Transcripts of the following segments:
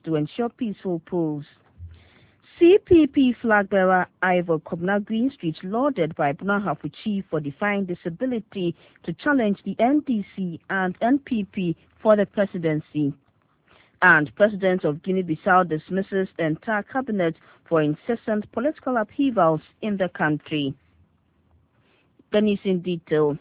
to ensure peaceful polls. CPP flag bearer Ivor Kobna Greenstreet lauded by Bunahafu chief for defying disability to challenge the NDC and NPP for the presidency. And President of Guinea-Bissau dismisses the entire cabinet for incessant political upheavals in the country. The news in detail.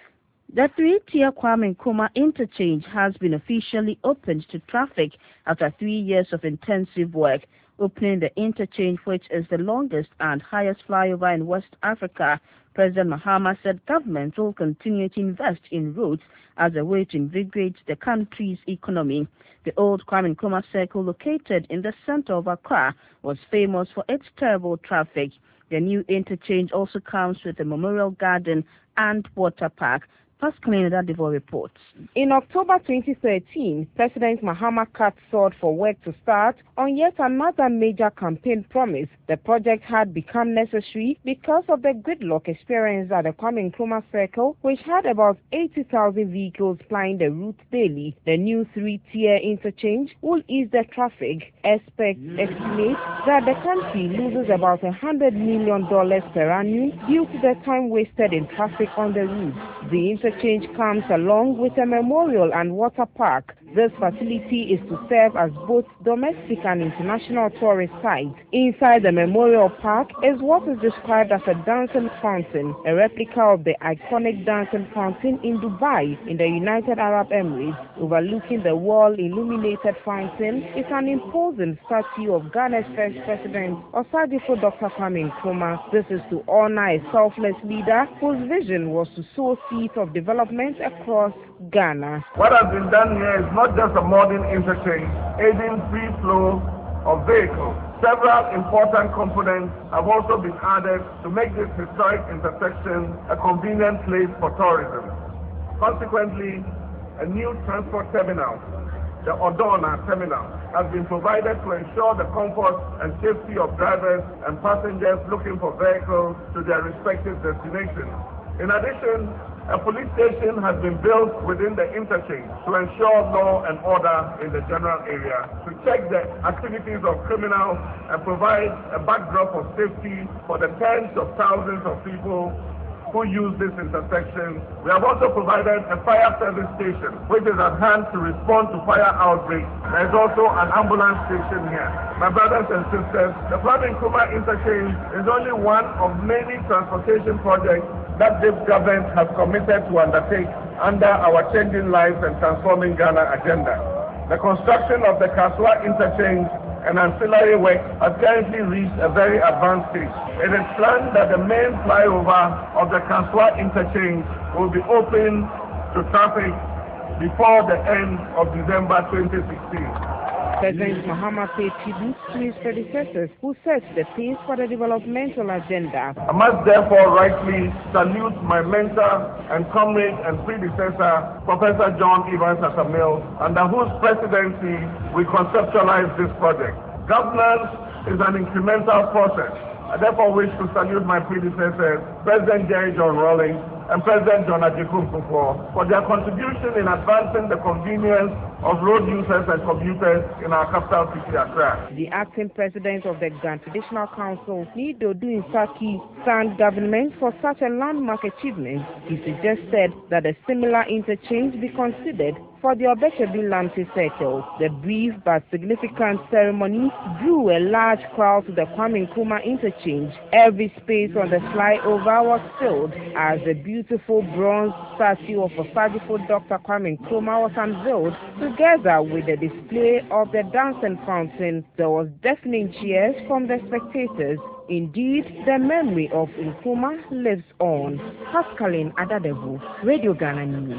The three-tier Kwame Nkrumah interchange has been officially opened to traffic after 3 years of intensive work. Opening the interchange, which is the longest and highest flyover in West Africa, President Mahama said government will continue to invest in roads as a way to invigorate the country's economy. The old Kwame Nkrumah Circle, located in the center of Accra, was famous for its terrible traffic. The new interchange also comes with a memorial garden and water park. Pascaline Adadivo reports. In October 2013, President Mahama cut short for work to start on yet another major campaign promise. The project had become necessary because of the gridlock experienced at the Kwame Nkrumah Circle, which had about 80,000 vehicles plying the route daily. The new three-tier interchange will ease the traffic. Experts estimate that the country loses about $100 million per annum due to the time wasted in traffic on the route. The interchange comes along with a memorial and water park. This facility is to serve as both domestic and international tourist sites. Inside the memorial park is what is described as a dancing fountain, a replica of the iconic dancing fountain in Dubai, in the United Arab Emirates. Overlooking the wall-illuminated fountain is an imposing statue of Ghana's first president, Osadifo Dr. Kwame Nkrumah. This is to honor a selfless leader whose vision was to sow seeds of development across Ghana. What has been done here is not just a modern interchange, aiding free flow of vehicles. Several important components have also been added to make this historic intersection a convenient place for tourism. Consequently, a new transport terminal, the Odona terminal, has been provided to ensure the comfort and safety of drivers and passengers looking for vehicles to their respective destinations. In addition, a police station has been built within the interchange to ensure law and order in the general area, to check the activities of criminals and provide a backdrop of safety for the tens of thousands of people who use this intersection. We have also provided a fire service station, which is at hand to respond to fire outbreaks. There is also an ambulance station here. My brothers and sisters, the Kwame Nkrumah interchange is only one of many transportation projects that this government has committed to undertake under our Changing Lives and Transforming Ghana agenda. The construction of the Kaswa interchange and ancillary work has currently reached a very advanced stage. It is planned that the main flyover of the Kaswa interchange will be open to traffic before the end of December 2016. President Mahama paid tribute to his predecessors who set the pace for the developmental agenda. I must therefore rightly salute my mentor and comrade and predecessor, Professor John Evans Atta-Mills, under whose presidency we conceptualized this project. Governance is an incremental process. I therefore wish to salute my predecessors, President Jerry John Rawlings and President John Ajikun Kufuor, for their contribution in advancing the convenience of road users and commuters in our capital city, Accra. The acting president of the Ghana Traditional Council, Nido Duinsaki, thanked government for such a landmark achievement. He suggested that a similar interchange be considered for the Obechebi Lamte Circle. The brief but significant ceremony drew a large crowd to the Kwame Nkrumah interchange. Every space on the flyover was filled as the beautiful bronze statue of Osadifo Dr. Kwame Nkrumah was unveiled, together with the display of the dancing fountain. There was deafening cheers from the spectators. Indeed, the memory of Nkrumah lives on. Pascaline Adadevu, Radio Ghana News.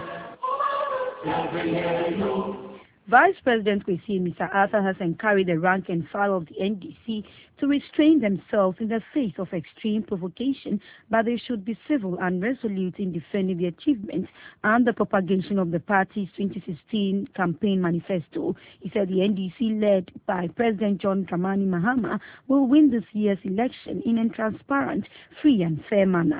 Vice President Kwesi Mr. Arthur has encouraged the rank and file of the NDC to restrain themselves in the face of extreme provocation, but they should be civil and resolute in defending the achievements and the propagation of the party's 2016 campaign manifesto. He said the NDC, led by President John Dramani Mahama, will win this year's election in a transparent, free and fair manner.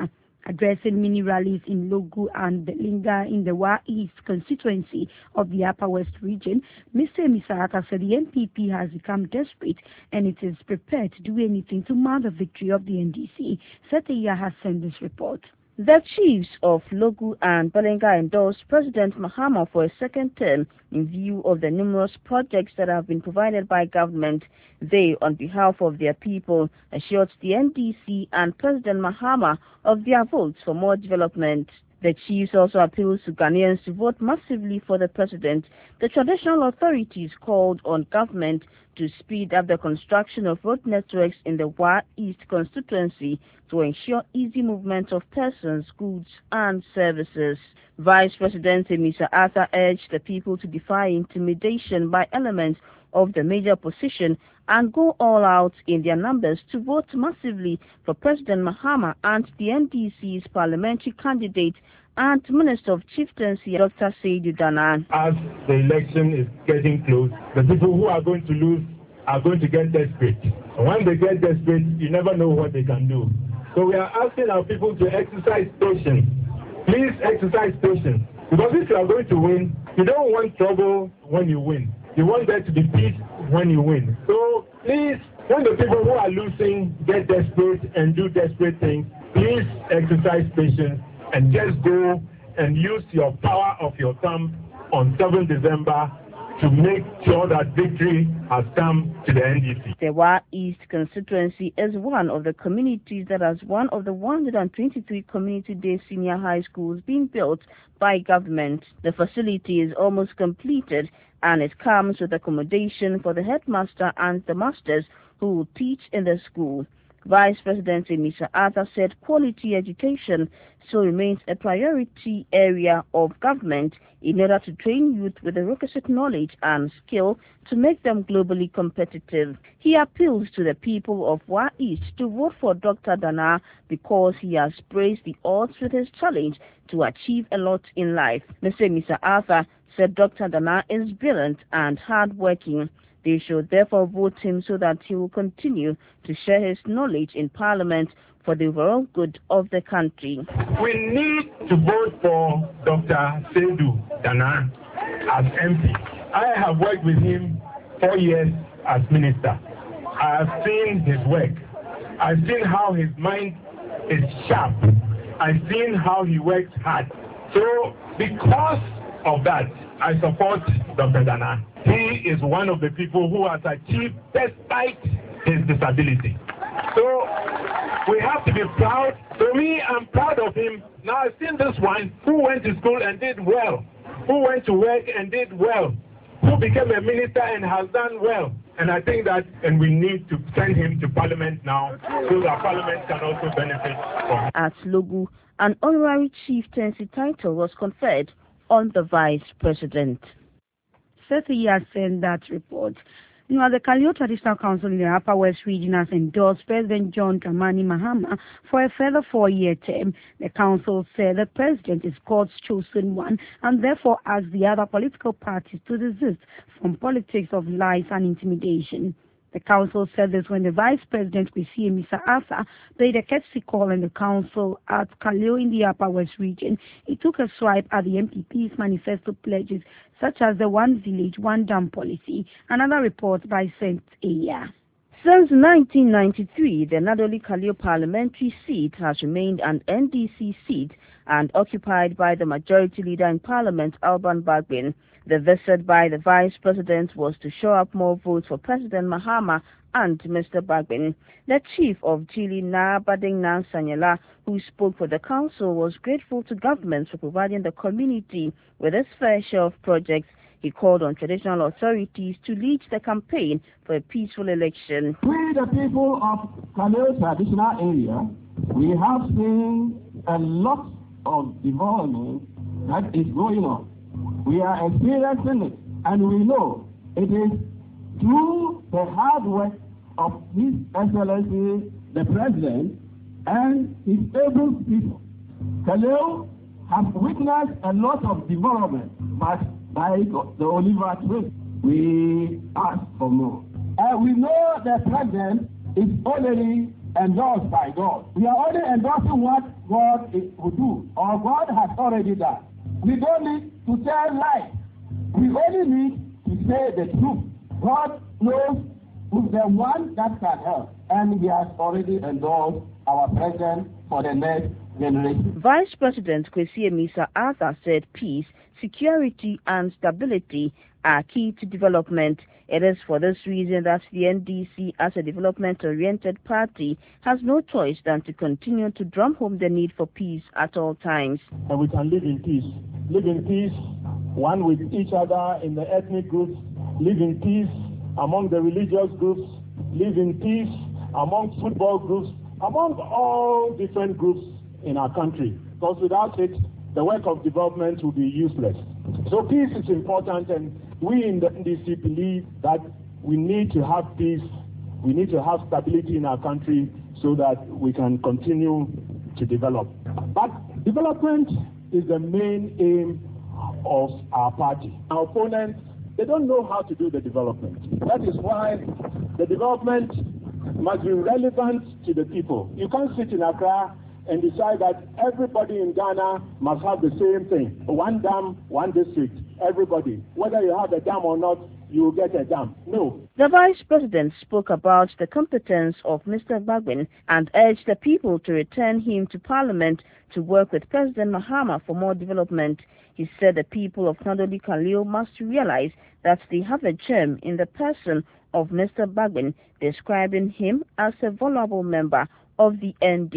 Addressing mini rallies in Logu and Belinga in the Wa East constituency of the Upper West region, Mr. Misarata said the NPP has become desperate and it is prepared to do anything to mar the victory of the NDC. Seteya has sent this report. The chiefs of Logu and Belinga endorsed President Mahama for a second term in view of the numerous projects that have been provided by government. They, on behalf of their people, assured the NDC and President Mahama of their votes for more development. The chiefs also appealed to Ghanaians to vote massively for the president. The traditional authorities called on government to speed up the construction of road networks in the Wa East constituency to ensure easy movement of persons, goods, and services. Vice President Mr. Arthur urged the people to defy intimidation by elements of the major opposition and go all out in their numbers to vote massively for President Mahama and the NDC's parliamentary candidate and Minister of Chieftaincy, Dr. Seydou Danah. As the election is getting close, the people who are going to lose are going to get desperate. And when they get desperate, you never know what they can do. So we are asking our people to exercise patience. Please exercise patience. Because if you are going to win, you don't want trouble when you win. You want there to be peace when you win. So please, when the people who are losing get desperate and do desperate things, please exercise patience and just go and use your power of your thumb on 7th December to make sure that victory has come to the NDC. The Wa East constituency is one of the communities that has one of the 123 community-day senior high schools being built by government. The facility is almost completed and it comes with accommodation for the headmaster and the masters who will teach in the school. Vice President Mr. Arthur said quality education still remains a priority area of government in order to train youth with the requisite knowledge and skill to make them globally competitive. He appeals to the people of Wa East to vote for Dr. Danah because he has praised the odds with his challenge to achieve a lot in life. Mr. Arthur said Dr. Danah is brilliant and hardworking. They should therefore vote him so that he will continue to share his knowledge in Parliament for the overall good of the country. We need to vote for Dr. Seydou Danah as MP. I have worked with him 4 years as minister. I have seen his work. I've seen how his mind is sharp. I've seen how he works hard. So because of that, I support Dr. Danah. He is one of the people who has achieved despite his disability. So we have to be proud. For me, I'm proud of him. Now I've seen this one who went to school and did well, who went to work and did well, who became a minister and has done well. And I think that, and we need to send him to Parliament now so that Parliament can also benefit from him. At Logu, an honorary chieftaincy title was conferred on the Vice President. Seteya sent that report. Now, the Kalio Traditional Council in the Upper West region has endorsed President John Dramani Mahama for a further 4-year term. The council said the president is God's chosen one and therefore asked the other political parties to desist from politics of lies and intimidation. The council said this when the Vice President, Mr. Arthur, paid a courtesy call in the council at Kalio in the Upper West region. He took a swipe at the MPP's manifesto pledges, such as the One Village, One Dam policy. Another report by St. Aya. Since 1993, the Nadoli Kalio parliamentary seat has remained an NDC seat and occupied by the majority leader in Parliament, Alban Bagbin. The visit by the Vice President was to show up more votes for President Mahama and Mr. Bagbin. The chief of Jili Na Bading Na Sanyala, who spoke for the council, was grateful to government for providing the community with its fair share of projects. He called on traditional authorities to lead the campaign for a peaceful election. We, the people of Kalio traditional area, we have seen a lot of development that is going on. We are experiencing it, and we know it is through the hard work of His Excellency the President and his able people. Kalio has witnessed a lot of development, but by the Oliver Twist, we ask for more. We know the President is already endorsed by God. We are only endorsing what God will do, or God has already done. We don't need to tell lies. We only need to say the truth. God knows who's the one that can help, and He has already endorsed our president for the next generation. Vice President Kwesi Amisa Arthur said peace, security and stability are key to development. It is for this reason that the NDC, as a development-oriented party, has no choice than to continue to drum home the need for peace at all times. And we can live in peace. Live in peace, one with each other in the ethnic groups. Live in peace among the religious groups. Live in peace among football groups, among all different groups in our country. Because without it, the work of development will be useless. So peace is important, and we in the NDC believe that we need to have peace, we need to have stability in our country so that we can continue to develop. But development is the main aim of our party. Our opponents, they don't know how to do the development. That is why the development must be relevant to the people. You can't sit in Accra and decide that everybody in Ghana must have the same thing. One dam, one district, everybody. Whether you have a dam or not, you will get a dam. No. The Vice President spoke about the competence of Mr. Bagbin and urged the people to return him to Parliament to work with President Mahama for more development. He said the people of Nadoli Kaleo must realize that they have a gem in the person of Mr. Bagbin, describing him as a vulnerable member of the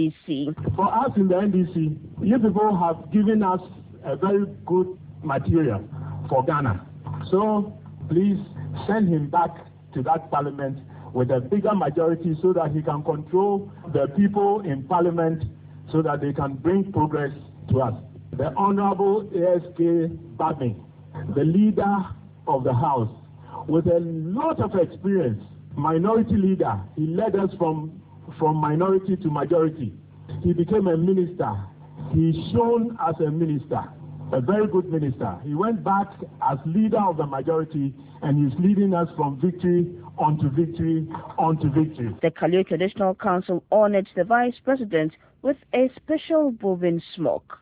NDC. For us in the NDC, you people have given us a very good material for Ghana. So please send him back to that parliament with a bigger majority so that he can control the people in parliament so that they can bring progress to us. The Honorable ASK Bagbin, the leader of the House, with a lot of experience, minority leader, he led us from minority to majority. He became a minister. He's shown as a minister, a very good minister. He went back as leader of the majority, and he's leading us from victory onto victory onto victory. The Kaleo Traditional Council honored the Vice President with a special bovine smoke.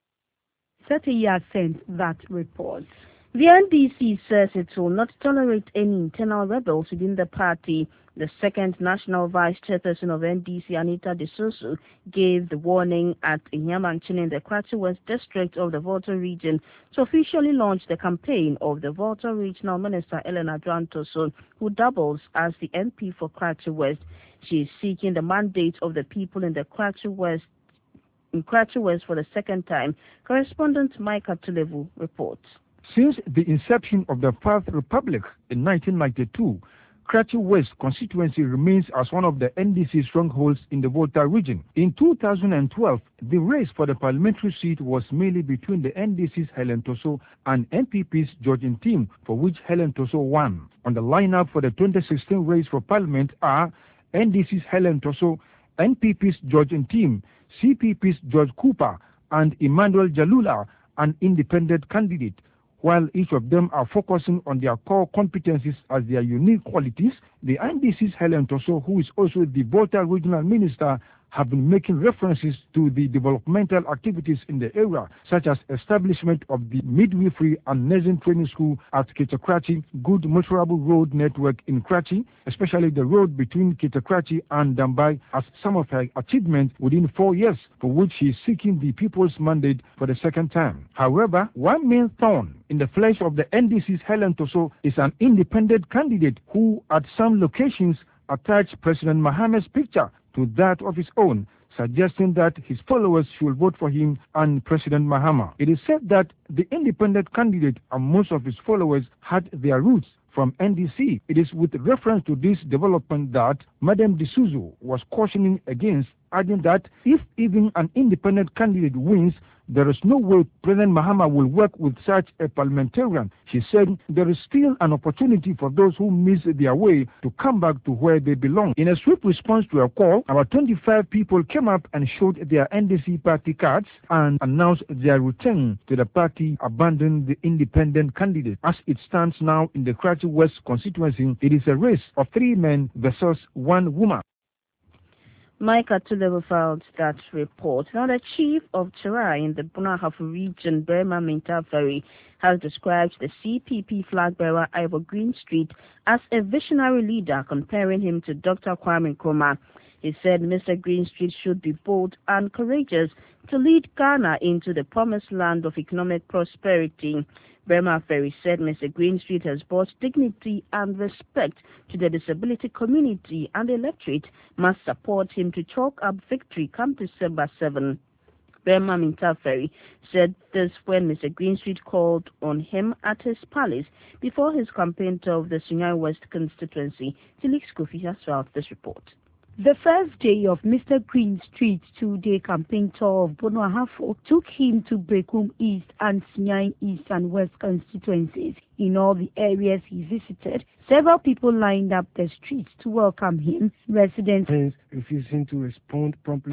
Setiya sent that report. The NDC says it will not tolerate any internal rebels within the party. The second national vice chairperson of NDC, Anita Desoso, gave the warning at Inyamanchin in the Kratchi West district of the Volta region to officially launch the campaign of the Volta Regional Minister Elena Drantoso, who doubles as the MP for Kratchi West. She is seeking the mandate of the people in the Kratchi West for the second time. Correspondent Micah Tulevu reports. Since the inception of the Fourth Republic in 1992, Kratchi West constituency remains as one of the NDC strongholds in the Volta region. In 2012, the race for the parliamentary seat was mainly between the NDC's Helen Toso and NPP's George Ntim, for which Helen Toso won. On the lineup for the 2016 race for parliament are NDC's Helen Toso, NPP's George Ntim, CPP's George Cooper, and Emmanuel Jalula, an independent candidate. While each of them are focusing on their core competencies as their unique qualities, the NDC's Helen Toso, who is also the Volta Regional Minister, have been making references to the developmental activities in the area, such as establishment of the midwifery and nursing training school at Kete-Kratchi, good motorable road network in Kratchi, especially the road between Kete-Kratchi and Dambai, as some of her achievements within 4 years, for which she is seeking the people's mandate for the second time. However, one main thorn in the flesh of the NDC's Helen Toso is an independent candidate who, at some locations, attached President Mahama's picture to that of his own, suggesting that his followers should vote for him and President Mahama. It is said that the independent candidate and most of his followers had their roots from NDC. It is with reference to this development that Madam D'Souza was cautioning against, adding that if even an independent candidate wins, there is no way President Mahama will work with such a parliamentarian. She said there is still an opportunity for those who miss their way to come back to where they belong. In a swift response to a call, about 25 people came up and showed their NDC party cards and announced their return to the party, abandoning the independent candidate. As it stands now in the Kratchi West constituency, it is a race of 3 men versus 1 woman. Mike Atulevo filed that report. Now, the chief of Chira in the Bunahafu region, Burma Mintaferi, has described the CPP flag bearer Ivor Greenstreet as a visionary leader, comparing him to Dr. Kwame Nkrumah. He said Mr. Greenstreet should be bold and courageous to lead Ghana into the promised land of economic prosperity. Burma Ferry said Mr. Greenstreet has brought dignity and respect to the disability community, and the electorate must support him to chalk up victory come December 7. Burma Mintaferi said this when Mr. Greenstreet called on him at his palace before his campaign tour of the Sunyani West constituency. Felix Kofi has filed this report. The first day of Mr. Greenstreet's two-day campaign tour of Bunahafu took him to Brekum East and Sunyani East and West constituencies. In all the areas he visited, several people lined up the streets to welcome him. Residents refusing to respond promptly.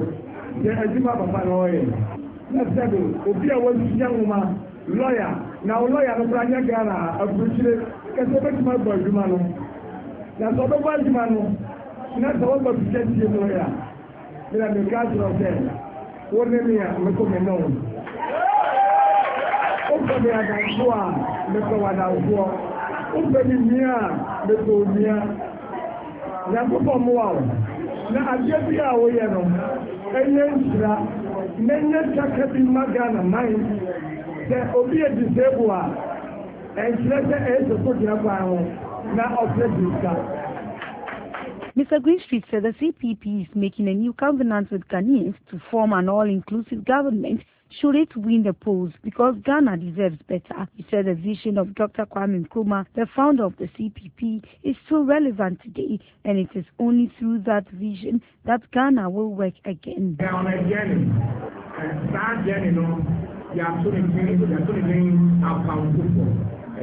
Not all of the gentlemen lawyer. Then I'm the guy of them. What name here? Make me known. Open the other one. Make one out for. Open the near. Make go near. Now go for more. Now I get the hour here. Extra. Many chakati magana mind. The obedient disabled. And let the age of put your power. Now operate this. Mr. Greenstreet said the CPP is making a new covenant with Ghanaians to form an all-inclusive government should it win the polls, because Ghana deserves better. He said the vision of Dr. Kwame Nkrumah, the founder of the CPP, is still relevant today, and it is only through that vision that Ghana will work again. We are on a journey, and that journey, we are doing outbound football,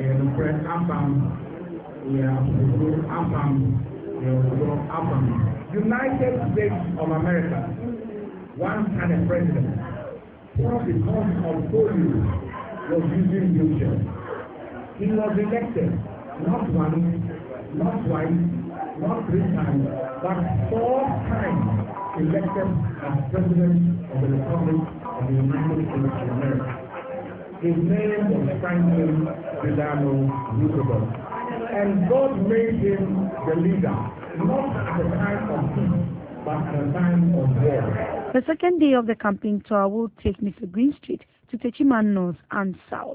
United States of America once had a president who, because of polio, was using wheelchairs. He was elected not once, not twice, not 3 times, but 4 times elected as president of the Republic of the United States of America. His name was Franklin Delano Roosevelt. And God made him the leader, not at a time of peace, but at a time of war. The second day of the campaign tour will take Mr. Greenstreet to Techiman North and South.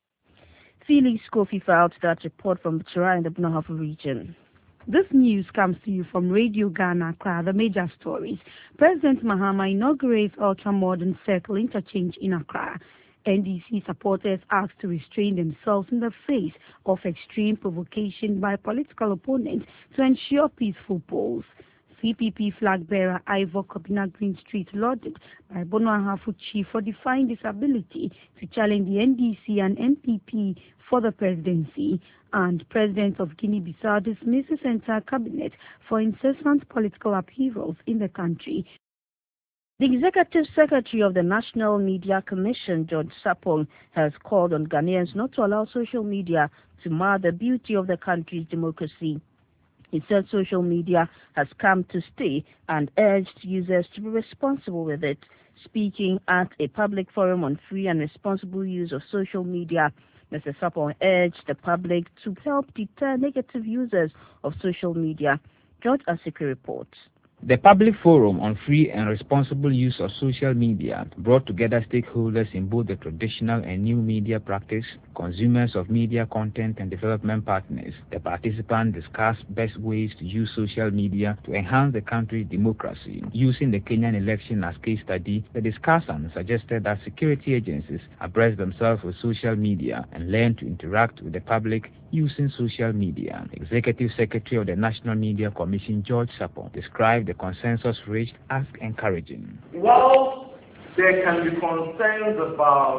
Felix Kofi filed that report from Chira in the Bunahafu region. This news comes to you from Radio Ghana Accra. The major stories. President Mahama inaugurates ultra-modern circle interchange in Accra. NDC supporters asked to restrain themselves in the face of extreme provocation by political opponents to ensure peaceful polls. CPP flag bearer Ivor Greenstreet lauded by Bunahafu chief for defying disability to challenge the NDC and NPP for the presidency. And President of Guinea-Bissau dismisses entire cabinet for incessant political upheavals in the country. The Executive Secretary of the National Media Commission, George Sapong, has called on Ghanaians not to allow social media to mar the beauty of the country's democracy. He said social media has come to stay and urged users to be responsible with it. Speaking at a public forum on free and responsible use of social media, Mr. Sapong urged the public to help deter negative users of social media. George Asiki reports. The Public Forum on Free and Responsible Use of Social Media brought together stakeholders in both the traditional and new media practice, consumers of media content and development partners. The participants discussed best ways to use social media to enhance the country's democracy. Using the Kenyan election as case study, the discussants suggested that security agencies abreast themselves with social media and learn to interact with the public using social media. Executive Secretary of the National Media Commission, George Sapong, described the consensus reached as encouraging. While there can be concerns about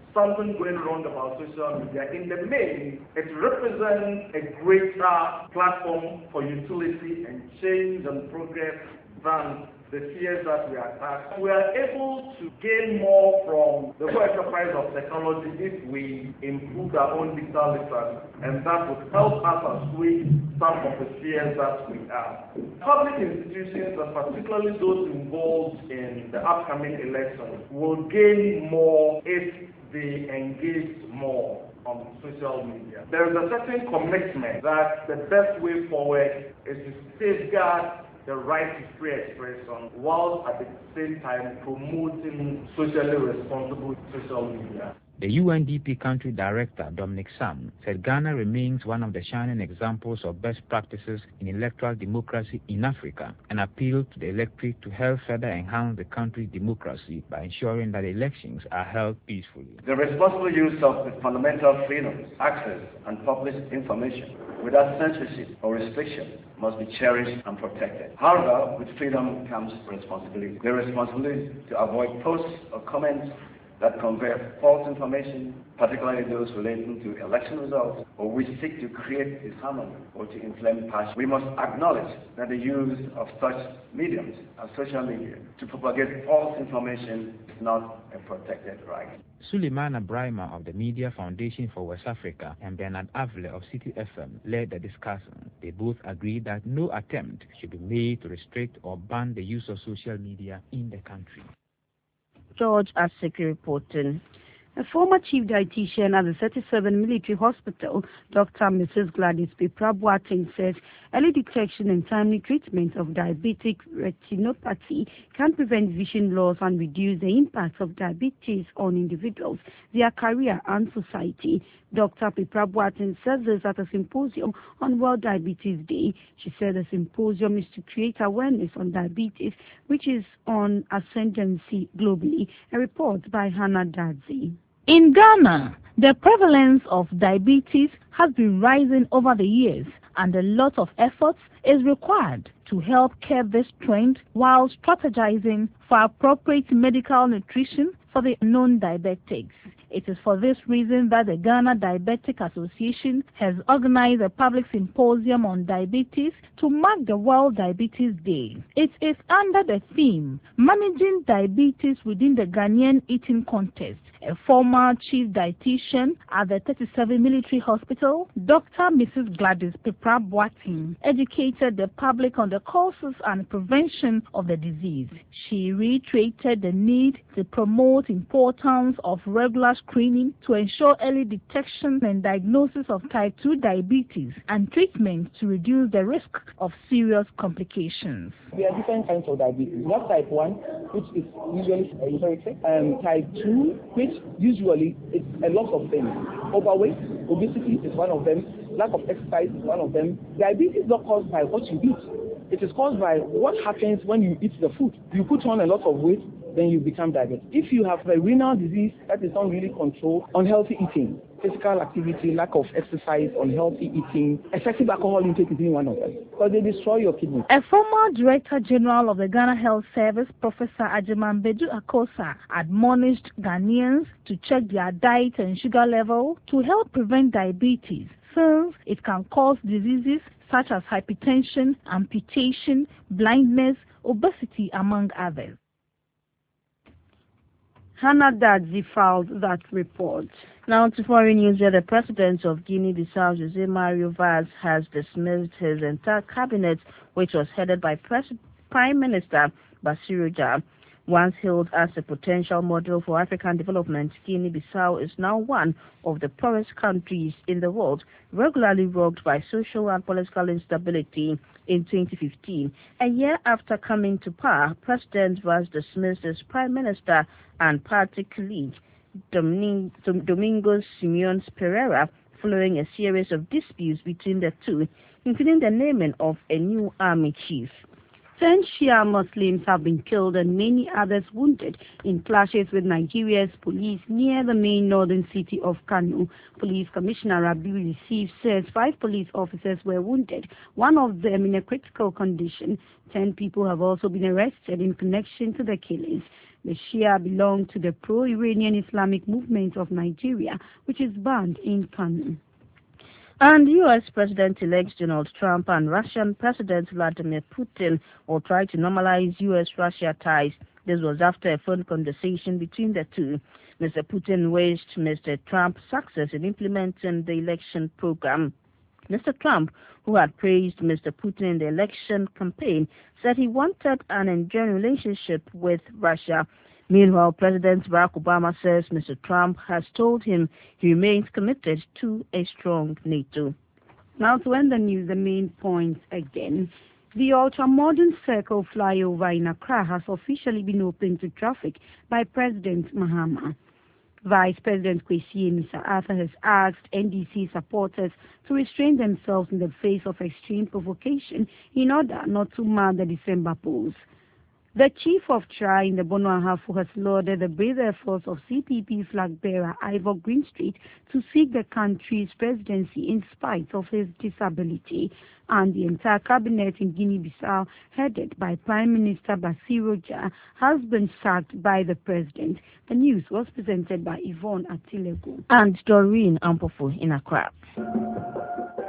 something going wrong about social media. In the main, it represents a greater platform for utility and change and progress than the fears that we attack. We are able to gain more from the whole enterprise of technology if we improve our own digital literacy, and that would help us assuage some of the fears that we have. Public institutions, and particularly those involved in the upcoming elections, will gain more if they engage more on social media. There is a certain commitment that the best way forward is to safeguard the right to free expression while at the same time promoting socially responsible social media. The UNDP Country Director, Dominic Sam, said Ghana remains one of the shining examples of best practices in electoral democracy in Africa, and appealed to the electorate to help further enhance the country's democracy by ensuring that elections are held peacefully. The responsible use of the fundamental freedoms, access and published information without censorship or restriction must be cherished and protected. However, with freedom comes responsibility. The responsibility to avoid posts or comments that convey false information, particularly those relating to election results, or which seek to create disharmony or to inflame passion. We must acknowledge that the use of such mediums as social media to propagate false information is not a protected right. Suleimana Brahima of the Media Foundation for West Africa and Bernard Avle of City FM led the discussion. They both agreed that no attempt should be made to restrict or ban the use of social media in the country. George Asiki reporting. A former chief dietitian at the 37 Military Hospital, Dr. Mrs. Gladys Piprah-Boateng, says early detection and timely treatment of diabetic retinopathy can prevent vision loss and reduce the impact of diabetes on individuals, their career and society. Dr. Piprah-Boateng said this at a symposium on World Diabetes Day. She said the symposium is to create awareness on diabetes, which is on ascendancy globally. A report by Hannah Dadzi. In Ghana, the prevalence of diabetes has been rising over the years, and a lot of effort is required to help curb this trend while strategizing for appropriate medical nutrition for the non-diabetics. It is for this reason that the Ghana Diabetic Association has organized a public symposium on diabetes to mark the World Diabetes Day. It is under the theme, Managing Diabetes Within the Ghanaian Eating Contest. A former chief dietitian at the 37 Military Hospital, Dr. Mrs. Gladys Piprah-Boateng, educated the public on the causes and prevention of the disease. She reiterated the need to promote importance of regular screening to ensure early detection and diagnosis of type 2 diabetes and treatment to reduce the risk of serious complications. There are different kinds of diabetes. We have type 1, which is usually inherited, and type 2, which usually it's a lot of things. Overweight, obesity is one of them, lack of exercise is one of them. Diabetes is not caused by what you eat. It is caused by what happens when you eat the food. You put on a lot of weight, then you become diabetic. If you have a renal disease that is not really controlled, unhealthy eating, physical activity, lack of exercise, unhealthy eating, excessive alcohol intake is one of them, because they destroy your kidney. A former Director General of the Ghana Health Service, Professor Ajiman Bedu Akosa, admonished Ghanaians to check their diet and sugar level to help prevent diabetes, since it can cause diseases such as hypertension, amputation, blindness, obesity, among others. Hannah Dadzi filed that report. Now to foreign news, where the president of Guinea-Bissau, José Mario Vaz, has dismissed his entire cabinet, which was headed by Prime Minister Bassirou Dia. Once hailed as a potential model for African development, Guinea-Bissau is now one of the poorest countries in the world, regularly rocked by social and political instability. In 2015, a year after coming to power, President Vaz dismissed his Prime Minister and party colleague, Domingos Simeões Pereira, following a series of disputes between the two, including the naming of a new army chief. 10 Shia Muslims have been killed and many others wounded in clashes with Nigeria's police near the main northern city of Kano. Police Commissioner Rabiu Yusuf says 5 police officers were wounded, one of them in a critical condition. 10 people have also been arrested in connection to the killings. The Shia belong to the pro-Iranian Islamic movement of Nigeria, which is banned in Kano. And U.S. President-elect Donald Trump and Russian President Vladimir Putin will try to normalize U.S.-Russia ties. This was after a phone conversation between the two. Mr. Putin wished Mr. Trump success in implementing the election program. Mr. Trump, who had praised Mr. Putin in the election campaign, said he wanted an enduring relationship with Russia. Meanwhile, President Barack Obama says Mr. Trump has told him he remains committed to a strong NATO. Now to end the news, the main points again. The ultra-modern Circle flyover in Accra has officially been opened to traffic by President Mahama. Vice President Kwesi Mr. Arthur has asked NDC supporters to restrain themselves in the face of extreme provocation in order not to mar the December polls. The chief of TRI in the Bono Ahafo has lauded the brave efforts of CPP flag bearer Ivor Greenstreet to seek the country's presidency in spite of his disability. And the entire cabinet in Guinea-Bissau, headed by Prime Minister Bassirou Dia, has been sacked by the president. The news was presented by Yvonne Atilego and Doreen Ampofo in Accra.